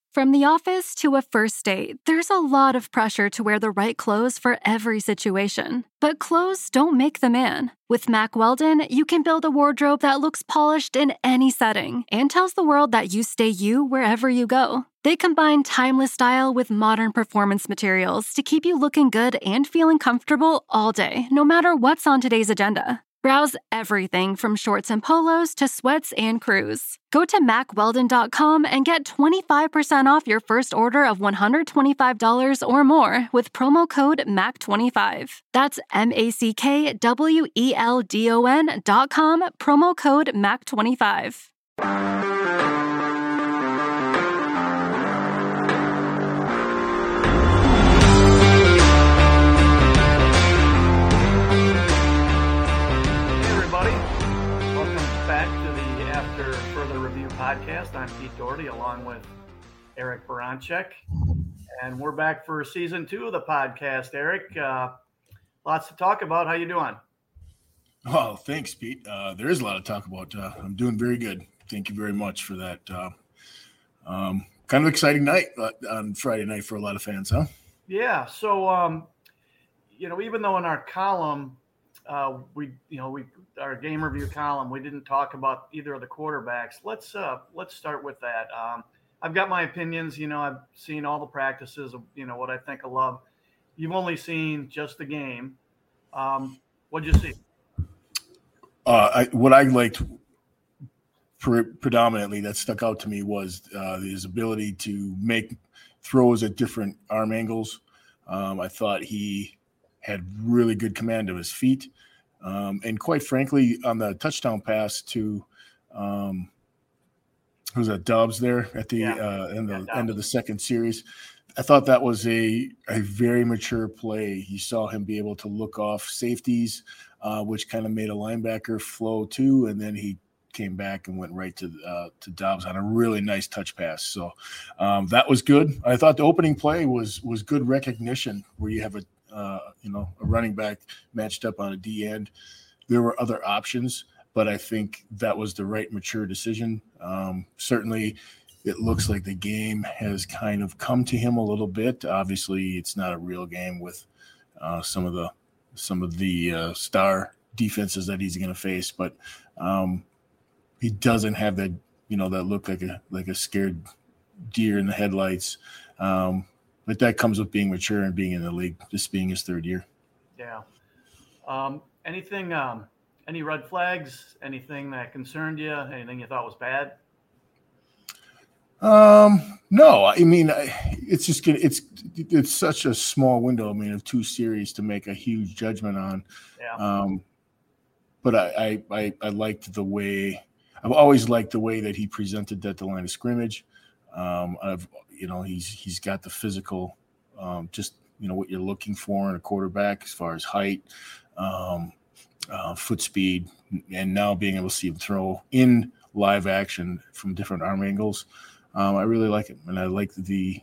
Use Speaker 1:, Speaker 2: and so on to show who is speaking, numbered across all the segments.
Speaker 1: From the office to a first date, there's a lot of pressure to wear the right clothes for every situation. But clothes don't make the man. With Mack Weldon, you can build a wardrobe that looks polished in any setting and tells the world that you stay you wherever you go. They combine timeless style with modern performance materials to keep you looking good and feeling comfortable all day, no matter what's on today's agenda. Browse everything from shorts and polos to sweats and crews. Go to MackWeldon.com and get 25% off your first order of $125 or more with promo code MACK25. That's MackWeldon.com, promo code MACK25.
Speaker 2: Podcast. I'm Pete Doherty along with Eric Baranczyk, and we're back for season 2 of the podcast. Eric, lots to talk about. How you doing?
Speaker 3: Oh, thanks, Pete. There is a lot to talk about. I'm doing very good. Thank you very much for that. Kind of exciting night on Friday night for a lot of fans, huh?
Speaker 2: Yeah. So, even though in our column, our game review column, we didn't talk about either of the quarterbacks. Let's start with that. I've got my opinions. I've seen all the practices of, what I think of Love. You've only seen just the game. What'd you see?
Speaker 3: What I liked predominantly that stuck out to me was his ability to make throws at different arm angles. I thought he had really good command of his feet. And quite frankly, on the touchdown pass to who's that, Dobbs there at the end of the second series, I thought that was a very mature play. You saw him be able to look off safeties, which kind of made a linebacker flow too, and then he came back and went right to Dobbs on a really nice touch pass. So that was good. I thought the opening play was good recognition where you have a running back matched up on a D end. There were other options, but I think that was the right mature decision. Certainly it looks like the game has kind of come to him a little bit. Obviously it's not a real game with some of the star defenses that he's going to face, but he doesn't have that, that look like a scared deer in the headlights. But that comes with being mature and being in the league, just being his third year.
Speaker 2: Yeah. Any red flags, anything that concerned you, anything you thought was bad?
Speaker 3: No, I mean, it's just it's such a small window. I mean, of 2 series to make a huge judgment on.
Speaker 2: Yeah.
Speaker 3: But I liked the way, I've always liked the way that he presented at the line of scrimmage. He's got the physical, what you're looking for in a quarterback as far as height, foot speed, and now being able to see him throw in live action from different arm angles. I really like it, and I like the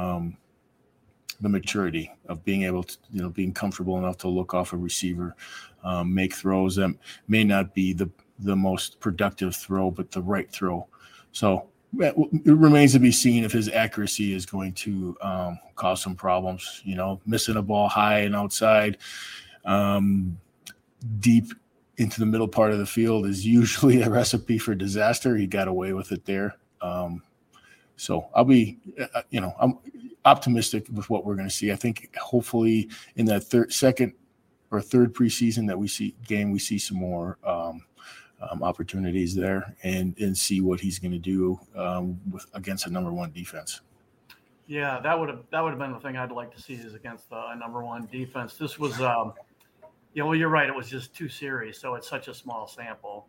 Speaker 3: maturity of being able to, being comfortable enough to look off a receiver, make throws that may not be the most productive throw, but the right throw. So it remains to be seen if his accuracy is going to cause some problems. Missing a ball high and outside, deep into the middle part of the field is usually a recipe for disaster. He got away with it there. So I'll be, I'm optimistic with what we're going to see. I think hopefully in that second or third preseason that we see some more opportunities there and see what he's going to do against a number 1 defense.
Speaker 2: Yeah, that would have been the thing I'd like to see is against a number 1 defense. This was, you're right. It was just 2 series, so it's such a small sample.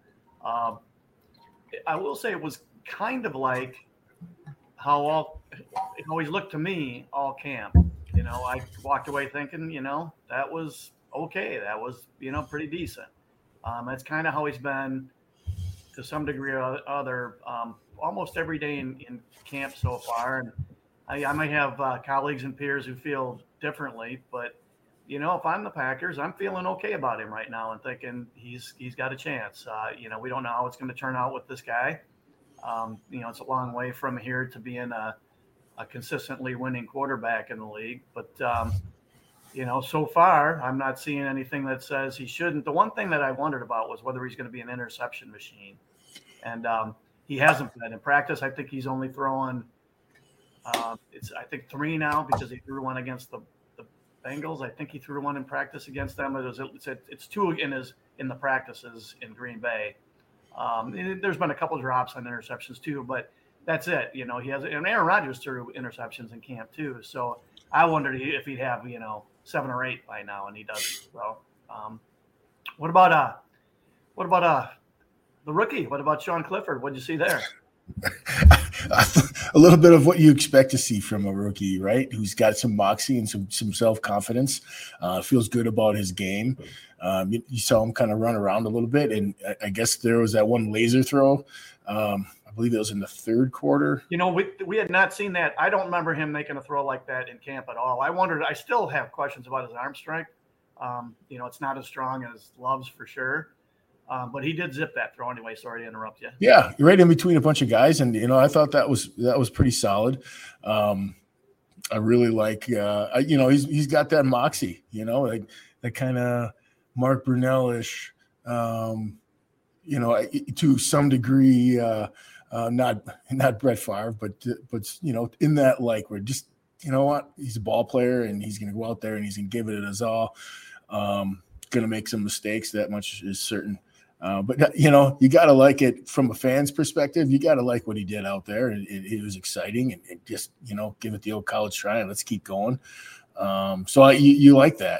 Speaker 2: I will say it was kind of like how it always looked to me all camp. I walked away thinking, that was okay. That was, pretty decent. That's kind of how he's been to some degree or other almost every day in camp so far. And I might have colleagues and peers who feel differently, but, if I'm the Packers, I'm feeling okay about him right now and thinking he's got a chance. We don't know how it's going to turn out with this guy. It's a long way from here to being a a consistently winning quarterback in the league. But, so far, I'm not seeing anything that says he shouldn't. The one thing that I wondered about was whether he's going to be an interception machine. And he hasn't been in practice. I think he's only throwing I think 3 now, because he threw one against the Bengals. I think he threw one in practice against them. It's 2 in the practices in Green Bay. There's been a couple drops on interceptions too, but that's it. He has, and Aaron Rodgers threw interceptions in camp too. So I wondered if he'd have 7 or 8 by now, and he doesn't. So what about the rookie? What about Sean Clifford? What'd you see there?
Speaker 3: A little bit of what you expect to see from a rookie, right? Who's got some moxie and some self-confidence, feels good about his game. You saw him kind of run around a little bit, and I guess there was that one laser throw. I believe it was in the 3rd quarter.
Speaker 2: We had not seen that. I don't remember him making a throw like that in camp at all. I still have questions about his arm strength. It's not as strong as Love's for sure. But he did zip that throw anyway. Sorry to interrupt you.
Speaker 3: Yeah, right in between a bunch of guys, and I thought that was pretty solid. I really like, he's got that moxie, like that kind of Mark Brunell-ish, to some degree, not Brett Favre, but in that, like, we're just, what, he's a ball player and he's going to go out there and he's going to give it his all. Going to make some mistakes, that much is certain. But you got to like it from a fan's perspective. You got to like what he did out there. It was exciting, and just, give it the old college try and let's keep going. So you like that.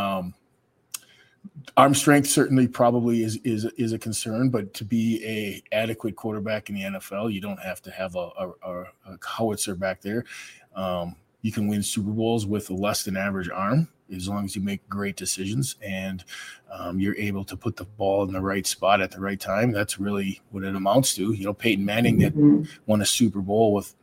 Speaker 3: Arm strength certainly probably is a concern, but to be a adequate quarterback in the NFL, you don't have to have a howitzer back there. You can win Super Bowls with a less than average arm, as long as you make great decisions and you're able to put the ball in the right spot at the right time. That's really what it amounts to. Peyton Manning that won a Super Bowl with,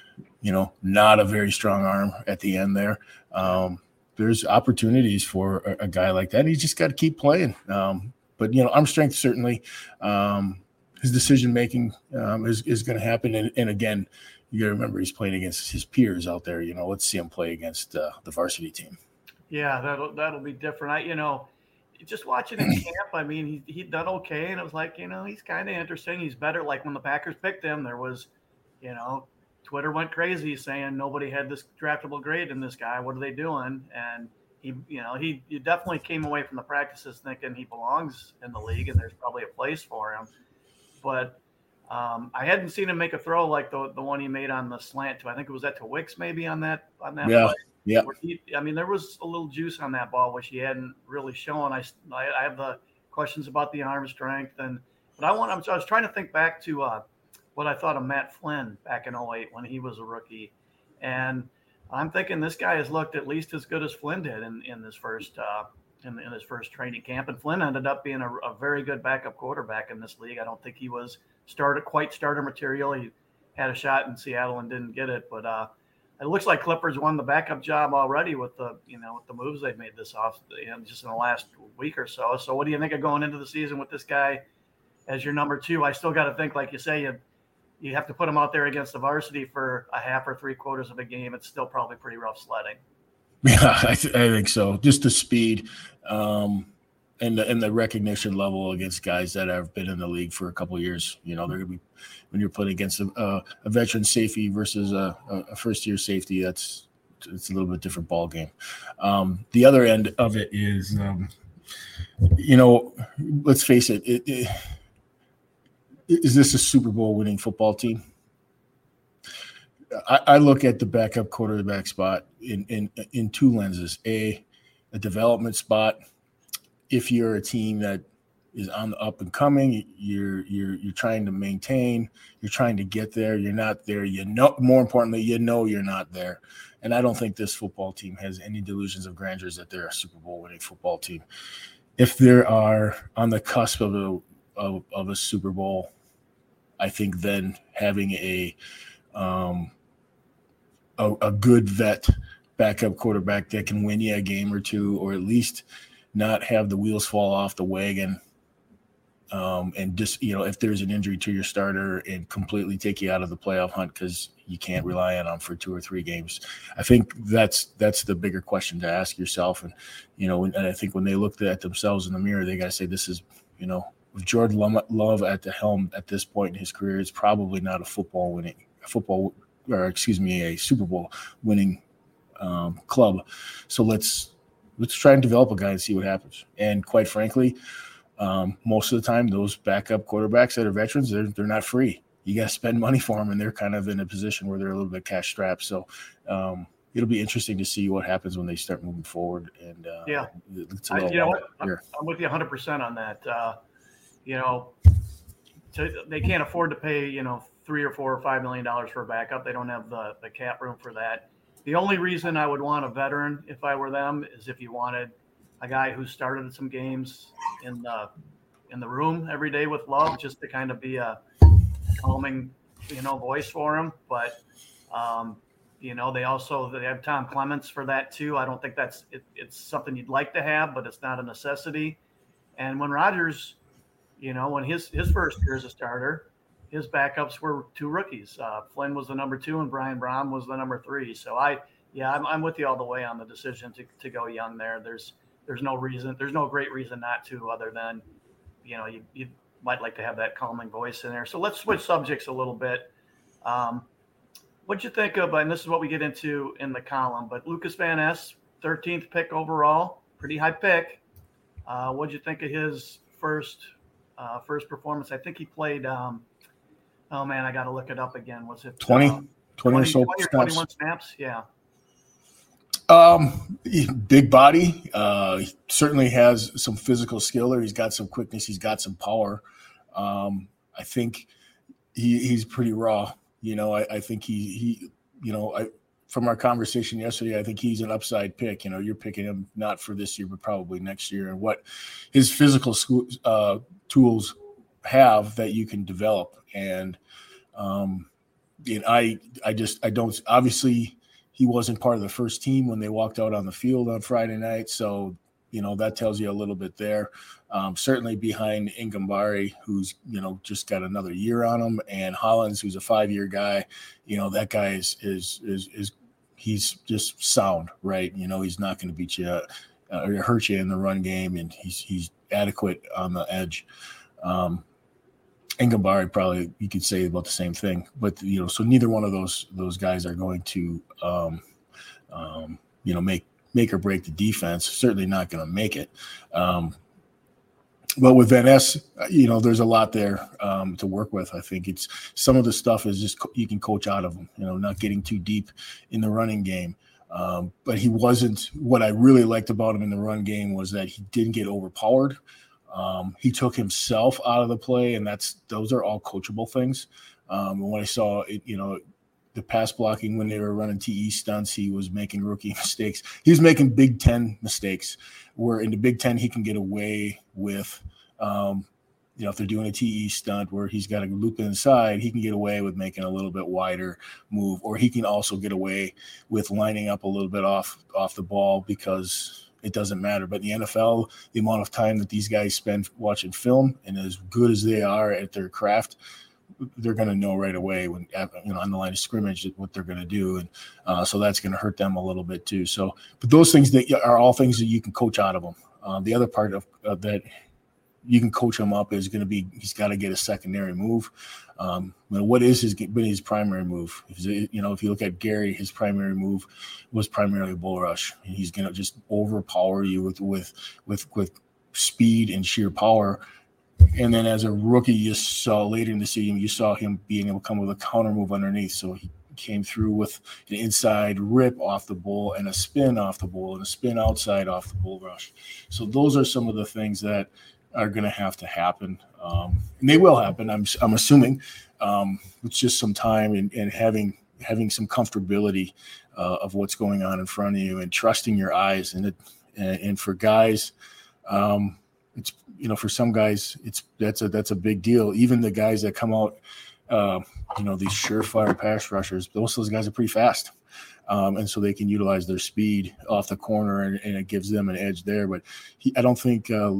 Speaker 3: not a very strong arm at the end there. There's opportunities for a guy like that. He's just got to keep playing. But arm strength, certainly. His decision-making is going to happen. And again, you got to remember he's playing against his peers out there. Let's see him play against the varsity team.
Speaker 2: Yeah, that'll be different. Just watching him camp, I mean, he'd done okay, and it was like, he's kind of interesting. He's better. Like when the Packers picked him, there was, Twitter went crazy saying nobody had this draftable grade in this guy. What are they doing? And he definitely came away from the practices thinking he belongs in the league and there's probably a place for him. But I hadn't seen him make a throw like the one he made on the slant to, I think it was to Wicks maybe on that.
Speaker 3: Yeah.
Speaker 2: Play.
Speaker 3: Yeah.
Speaker 2: There was a little juice on that ball, which he hadn't really shown. I have the questions about the arm strength, but I was trying to think back to what I thought of Matt Flynn back in 2008 when he was a rookie, and I'm thinking this guy has looked at least as good as Flynn did in his first in his first training camp. And Flynn ended up being a very good backup quarterback in this league. I don't think he was starter material. He had a shot in Seattle and didn't get it, but it looks like Clippers won the backup job already with the moves they've made this off just in the last week or so. So what do you think of going into the season with this guy as your number 2? I still got to think, like you say, you have to put him out there against the varsity for a half or 3/4 of a game. It's still probably pretty rough sledding.
Speaker 3: Yeah, I think so. Just the speed and the recognition level against guys that have been in the league for a couple of years. They're going to be, when you're playing against a veteran safety versus a first-year safety, it's a little bit different ball game. The other end of it is, let's face it, is this a Super Bowl winning football team? I look at the backup quarterback spot in 2 lenses. A development spot. If you're a team that is on the up and coming, you're trying to maintain, you're trying to get there, you're not there, more importantly, you're not there. And I don't think this football team has any delusions of grandeur that they're a Super Bowl winning football team. If they are on the cusp of a Super Bowl, I think then having a good vet backup quarterback that can win you a game or two, or at least not have the wheels fall off the wagon and just, if there's an injury to your starter and completely take you out of the playoff hunt because you can't rely on them for 2 or 3 games. I think that's the bigger question to ask yourself. And, and I think when they look at themselves in the mirror, they got to say, this is, with Jordan Love at the helm at this point in his career, it's probably not a Super Bowl winning club. So let's try and develop a guy and see what happens. And quite frankly, most of the time, those backup quarterbacks that are veterans, they're not free. You got to spend money for them, and they're kind of in a position where they're a little bit cash strapped. So it'll be interesting to see what happens when they start moving forward. And
Speaker 2: I'm with you 100% on that. They can't afford to pay $3 or $4 or $5 million for a backup. They don't have the cap room for that. The only reason I would want a veteran if I were them is if you wanted a guy who started some games in the room every day with Love, just to kind of be a calming, voice for him. But they have Tom Clements for that too. I don't think it's something you'd like to have, but it's not a necessity. And when Rodgers, when his first year as a starter, his backups were 2 rookies. Flynn was the number 2 and Brian Brohm was the number 3. So I'm with you all the way on the decision to go young there. There's no reason. There's no great reason not to, other than, you might like to have that calming voice in there. So let's switch subjects a lit'd bit. What'd you think of, and this is what we get into in the column, but Lucas Van Ness, 13th pick overall, pretty high pick. What'd you think of his first performance? I think he played, I got to look it up again. Was it
Speaker 3: 20 or so
Speaker 2: 20 or 21 snaps? Yeah.
Speaker 3: Big body. He certainly has some physical skill there. He's got some quickness. He's got some power. I think he's pretty raw. I think from our conversation yesterday, I think he's an upside pick. You're picking him not for this year, but probably next year, and what his physical tools have that you can develop. And I don't, obviously he wasn't part of the first team when they walked out on the field on Friday night. So, that tells you a little bit there. Certainly behind Ingambari, who's, just got another year on him, and Hollins, who's a 5-year guy. That guy is he's just sound, right? He's not going to beat you or hurt you in the run game, and he's adequate on the edge. Ingambari, probably you could say about the same thing, but so neither one of those guys are going to make or break the defense. Certainly not going to make it. But with Van Ness, there's a lot there to work with. I think it's some of the stuff is just you can coach out of him. Not getting too deep in the running game. But he wasn't. What I really liked about him in the run game was that he didn't get overpowered. He took himself out of the play, and those are all coachable things. And when I saw it, the pass blocking when they were running TE stunts, he was making rookie mistakes. He was making Big Ten mistakes, where in the Big Ten he can get away with, if they're doing a TE stunt where he's got to loop inside, he can get away with making a little bit wider move, or he can also get away with lining up a little bit off the ball because it doesn't matter. But in the NFL, the amount of time that these guys spend watching film, and as good as they are at their craft, they're going to know right away when on the line of scrimmage what they're going to do, and so that's going to hurt them a little bit too. So, but those things that are all things that you can coach out of them. The other part of that you can coach him up is going to be he's got to get a secondary move. What is his primary move? If you look at Gary, his primary move was primarily bull rush. He's going to just overpower you with speed and sheer power. And then as a rookie, you saw later in the season, you saw him being able to come with a counter move underneath. So he came through with an inside rip off the bull and a spin off the bull and a spin outside off the bull rush. So those are some of the things that are going to have to happen. And they will happen, I'm assuming. It's just some time and having some comfortability of what's going on in front of you and trusting your eyes. And for guys, it's for some guys, that's a big deal. Even the guys that come out, these surefire pass rushers, most of those guys are pretty fast. And so they can utilize their speed off the corner and it gives them an edge there. But I don't think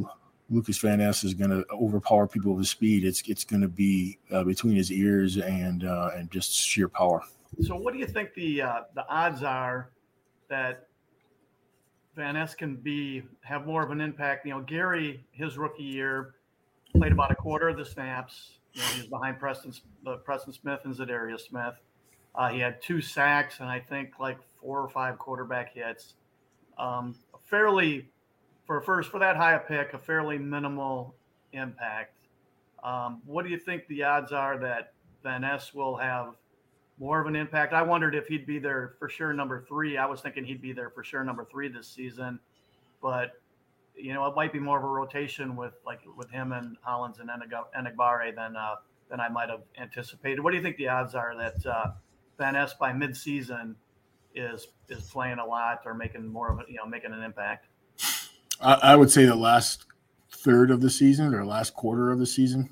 Speaker 3: Lucas Van Ness is going to overpower people with his speed. It's going to be between his ears and just sheer power.
Speaker 2: So what do you think the odds are that Van Ness can have more of an impact? Gary, his rookie year, played about a quarter of the snaps. He was behind Preston Smith and Zadarius Smith. He had 2 sacks and I think like 4 or 5 quarterback hits. For that high a pick, a fairly minimal impact. What do you think the odds are that Van Ness will have more of an impact? I wondered if he'd be there for sure number 3. I was thinking he'd be there for sure number 3 this season, but it might be more of a rotation with him and Hollins and Enagbare than I might have anticipated. What do you think the odds are that Van Ness by midseason is playing a lot or making more of making an impact?
Speaker 3: I would say the last third of the season or last quarter of the season.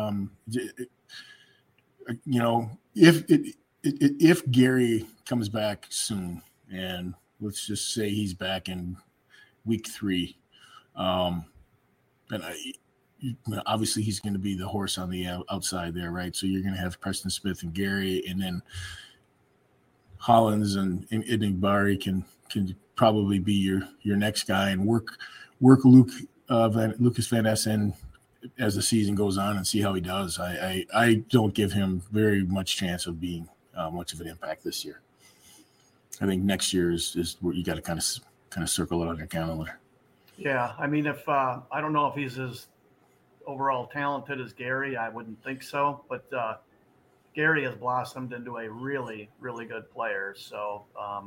Speaker 3: If Gary comes back soon, and let's just say he's back in week 3, and obviously he's going to be the horse on the outside there, right? So you're going to have Preston Smith and Gary, and then Hollins and Enagbare can probably be your next guy and work Lucas Van Ness in as the season goes on and see how he does. I don't give him very much chance of being much of an impact this year. I think next year is where you got to kind of circle it on your calendar.
Speaker 2: Yeah, I mean, if I don't know if he's as overall talented as Gary, I wouldn't think so, but Gary has blossomed into a really, really good player. So,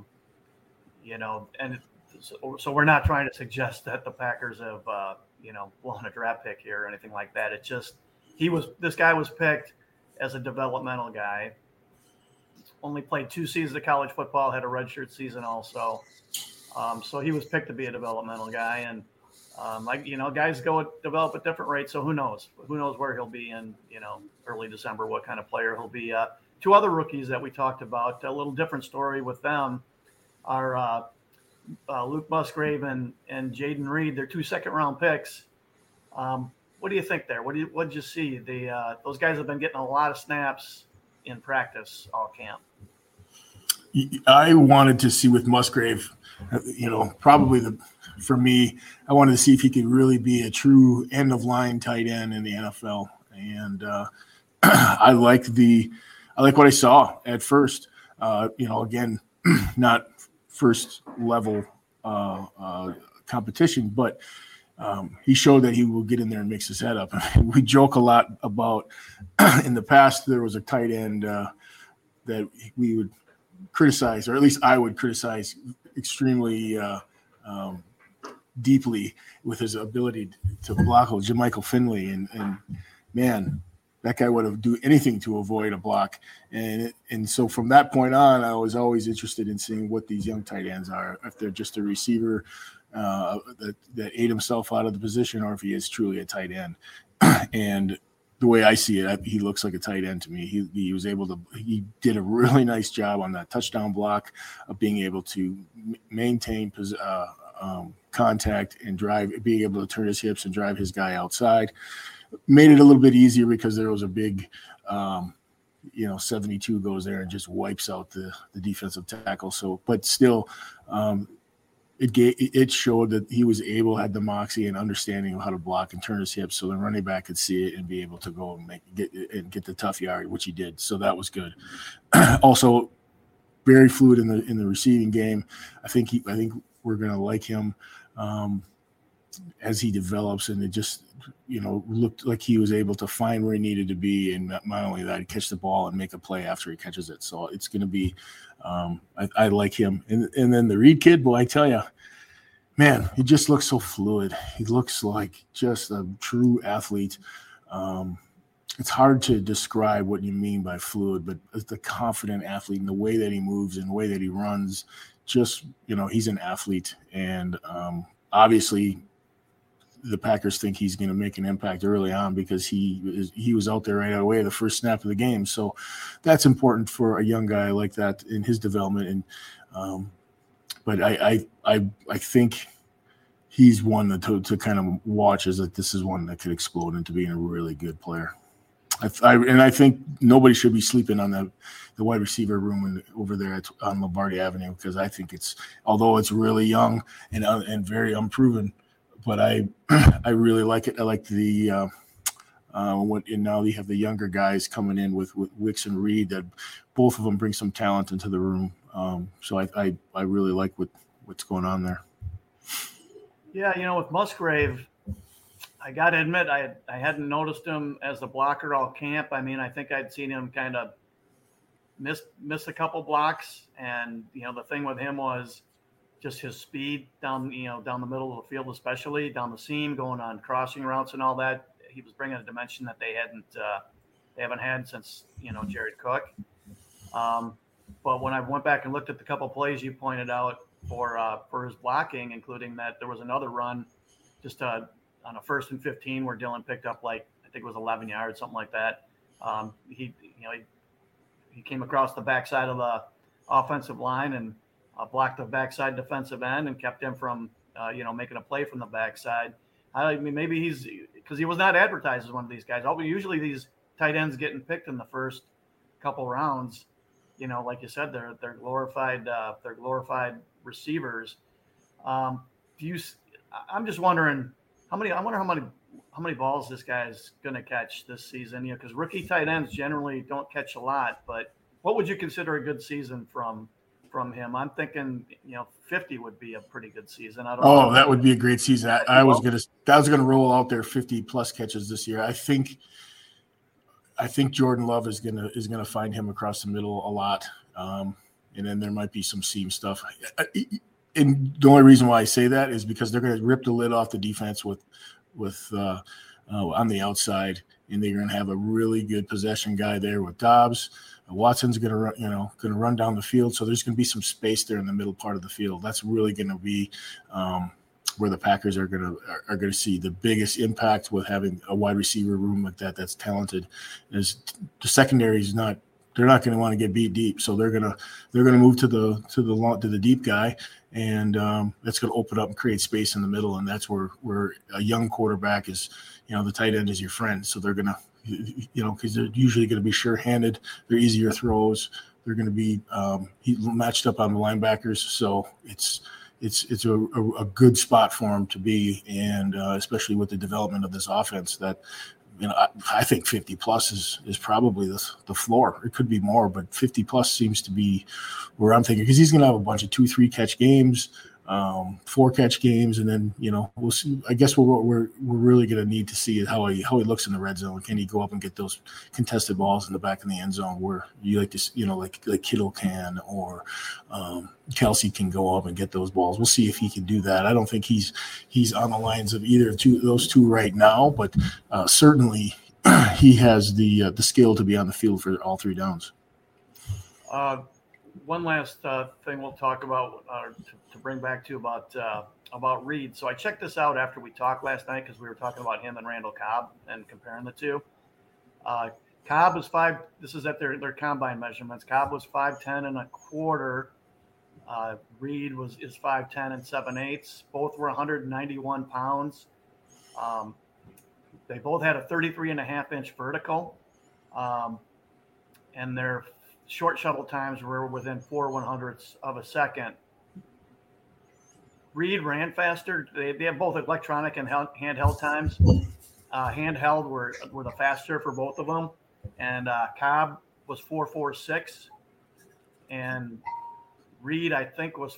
Speaker 2: so we're not trying to suggest that the Packers have, blown a draft pick here or anything like that. It's just this guy was picked as a developmental guy. Only played 2 seasons of college football, had a redshirt season also. So he was picked to be a developmental guy, and guys develop at different rates. So who knows? Who knows where he'll be in early December? What kind of player he'll be? 2 other rookies that we talked about. A little different story with them are Luke Musgrave and Jaden Reed. They're 2 second-round picks. What do you think there? What did you see? Those guys have been getting a lot of snaps in practice all camp.
Speaker 3: I wanted to see with Musgrave, for me, I wanted to see if he could really be a true end-of-line tight end in the NFL. And I like what I saw at first. Again, not first level competition, but he showed that he will get in there and mix his head up. We joke a lot about in the past there was a tight end that we would criticize, or at least I would criticize extremely deeply with his ability to block Jermichael Finley, and man, that guy would have do anything to avoid a block. And so from that point on, I was always interested in seeing what these young tight ends are, if they're just a receiver that ate himself out of the position, or if he is truly a tight end. And the way I see it, he looks like a tight end to me. He did a really nice job on that touchdown block of being able to maintain contact and drive, being able to turn his hips and drive his guy outside. Made it a little bit easier because there was a big, 72 goes there and just wipes out the defensive tackle. So, but still, it showed that he was had the moxie and understanding of how to block and turn his hips, so the running back could see it and be able to go and get the tough yard, which he did. So that was good. Also, very fluid in the receiving game. I think we're going to like him as he develops, and it just looked like he was able to find where he needed to be, and not only that, he catch the ball and make a play after he catches it. So it's going to be I like him. And then the Reed kid, boy, I tell you, man, he just looks so fluid. He looks like just a true athlete. It's hard to describe what you mean by fluid, but it's the confident athlete in the way that he moves and the way that he runs. Just, he's an athlete. And obviously the Packers think he's going to make an impact early on because he was out there right away the first snap of the game. So that's important for a young guy like that in his development. And but I think he's one to kind of watch, is that this is one that could explode into being a really good player. I think nobody should be sleeping on the wide receiver room over there on Lombardi Avenue, because I think although it's really young and very unproven, but I really like it. I like the and now you have the younger guys coming in with Wicks and Reed, that both of them bring some talent into the room. So I really like what's going on there.
Speaker 2: Yeah, with Musgrave, I got to admit, I hadn't noticed him as a blocker all camp. I mean, I think I'd seen him kind of miss a couple blocks, and the thing with him was just his speed down the middle of the field, especially down the seam, going on crossing routes and all that. He was bringing a dimension that they haven't had since Jared Cook. But when I went back and looked at the couple plays you pointed out for his blocking, including that there was another run just on a 1st and 15 where Dillon picked up, like, I think it was 11 yards, something like that. He came across the backside of the offensive line and blocked the backside defensive end and kept him from making a play from the backside. I mean, maybe because he was not advertised as one of these guys. Usually these tight ends getting picked in the first couple rounds, like you said, they're glorified receivers. I'm just wondering how many balls this guy's going to catch this season, because rookie tight ends generally don't catch a lot. But what would you consider a good season from him? I'm thinking 50 would be a pretty good season. I don't know.
Speaker 3: That would be a great season. I was gonna roll out there 50 plus catches this year. I think Jordan Love is gonna find him across the middle a lot, and then there might be some seam stuff. And the only reason why I say that is because they're going to rip the lid off the defense with on the outside, and they're going to have a really good possession guy there with Dobbs. Watson's going to run down the field, so there's going to be some space there in the middle part of the field. That's really going to be where the Packers are going to see the biggest impact with having a wide receiver room like that that's talented. Is the secondary is not. They're not going to want to get beat deep, so they're gonna move to the deep guy, and that's going to open up and create space in the middle, and that's where a young quarterback is. The tight end is your friend, so they're gonna, because they're usually going to be sure-handed. They're easier throws. They're going to be matched up on the linebackers, so it's a good spot for him to be, and especially with the development of this offense that. I think 50 plus is probably the floor. It could be more, but 50 plus seems to be where I'm thinking, because he's going to have a bunch of 2-3 catch games, 4 catch games, and then we'll see. I guess what we're really going to need to see is how he looks in the red zone. Can he go up and get those contested balls in the back of the end zone where you like to, like Kittle can, or Kelsey can go up and get those balls. We'll see if he can do that. I don't think he's on the lines of either of those two right now, but certainly he has the skill to be on the field for all 3 downs.
Speaker 2: One last thing we'll talk about to bring back to about Reed. So I checked this out after we talked last night, because we were talking about him and Randall Cobb and comparing the two. Cobb is 5. This is at their combine measurements. Cobb was 5'10" and a quarter. Reed is 5'10" and 7/8. Both were 191 pounds. They both had a 33.5-inch vertical, and their short shuttle times were within 4/100ths of a second. Reed ran faster. They have both electronic and handheld times. Handheld were the faster for both of them, and Cobb was 4.46, and Reed, I think, was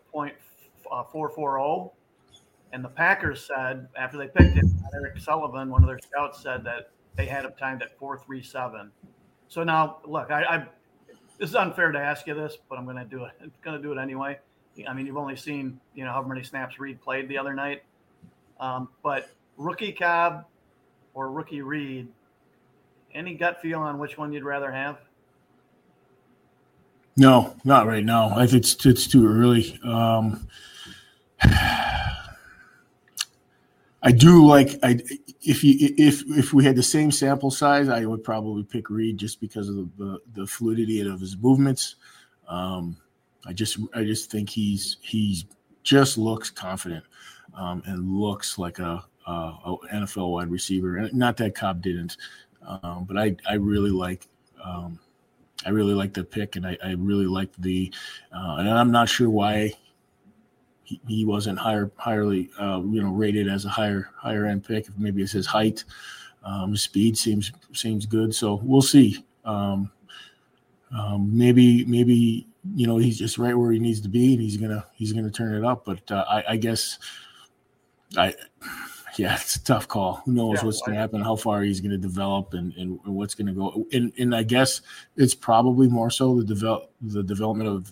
Speaker 2: 4.440. And the Packers said, after they picked him, Eric Sullivan, one of their scouts, said that they had him timed at 4.37. So now, look, this is unfair to ask you this, but I'm going to do it. I'm going to do it anyway. I mean, you've only seen, however many snaps Reed played the other night. But rookie Cobb or rookie Reed, any gut feel on which one you'd rather have?
Speaker 3: No, not right now. I think it's too early. I do like if we had the same sample size, I would probably pick Reed just because of the fluidity of his movements. I just think he's just looks confident. and looks like a NFL wide receiver. And not that Cobb didn't, but I really like the pick, and I really liked and I'm not sure why he wasn't highly rated as a higher end pick. Maybe it's his height. His speed seems good. So we'll see. Maybe he's just right where he needs to be, and he's gonna turn it up. But I guess it's a tough call. Who knows what's going to happen, how far he's going to develop, and what's going to go. And I guess it's probably more so the development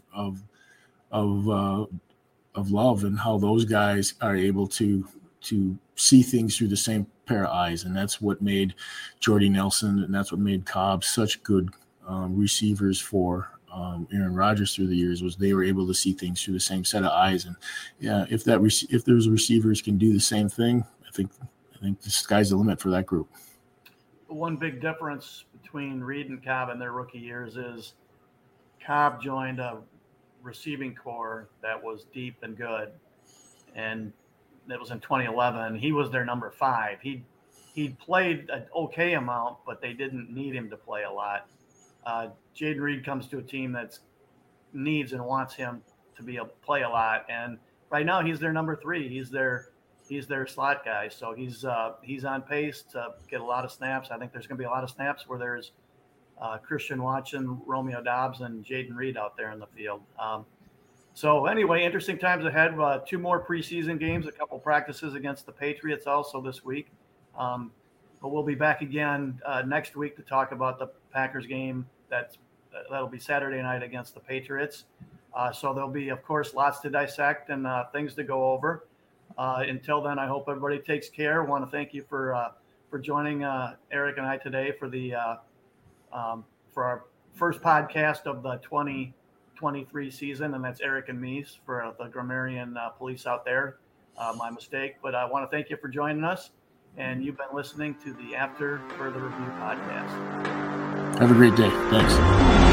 Speaker 3: of Love and how those guys are able to see things through the same pair of eyes. And that's what made Jordy Nelson and that's what made Cobb such good receivers for Aaron Rodgers through the years, was they were able to see things through the same set of eyes. And if those receivers can do the same thing, I think the sky's the limit for that group.
Speaker 2: One big difference between Reed and Cobb in their rookie years is Cobb joined a receiving core that was deep and good, and that was in 2011. He was their number 5. He played an okay amount, but they didn't need him to play a lot. Jayden Reed comes to a team that needs and wants him to play a lot, and right now he's their number 3. He's their slot guy, so he's on pace to get a lot of snaps. I think there's going to be a lot of snaps where there's Christian Watson, Romeo Doubs, and Jayden Reed out there in the field. So anyway, interesting times ahead. 2 more preseason games, a couple practices against the Patriots also this week. But we'll be back again next week to talk about the Packers game. That'll be Saturday night against the Patriots. So there'll be, of course, lots to dissect and things to go over. Until then, I hope everybody takes care. I want to thank you for joining Eric and I today for our first podcast of the 2023 season, and that's Eric and me for the Grammarian police out there. My mistake, but I want to thank you for joining us, and you've been listening to the After Further Review podcast.
Speaker 3: Have a great day. Thanks.